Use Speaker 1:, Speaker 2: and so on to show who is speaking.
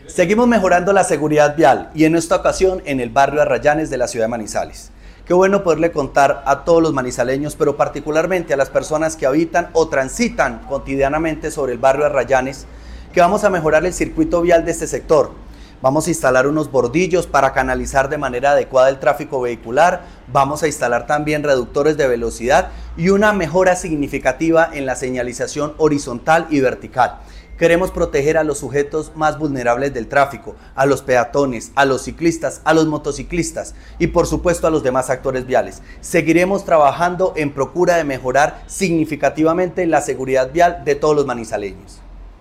Speaker 1: Seguimos mejorando la seguridad vial y en esta ocasión en el barrio Arrayanes de la ciudad de Manizales. Qué bueno poderle contar a todos los manizaleños, pero particularmente a las personas que habitan o transitan cotidianamente sobre el barrio Arrayanes, que vamos a mejorar el circuito vial de este sector. Vamos a instalar unos bordillos para canalizar de manera adecuada el tráfico vehicular, vamos a instalar también reductores de velocidad y una mejora significativa en la señalización horizontal y vertical. Queremos proteger a los sujetos más vulnerables del tráfico, a los peatones, a los ciclistas, a los motociclistas y por supuesto a los demás actores viales. Seguiremos trabajando en procura de mejorar significativamente la seguridad vial de todos los manizaleños.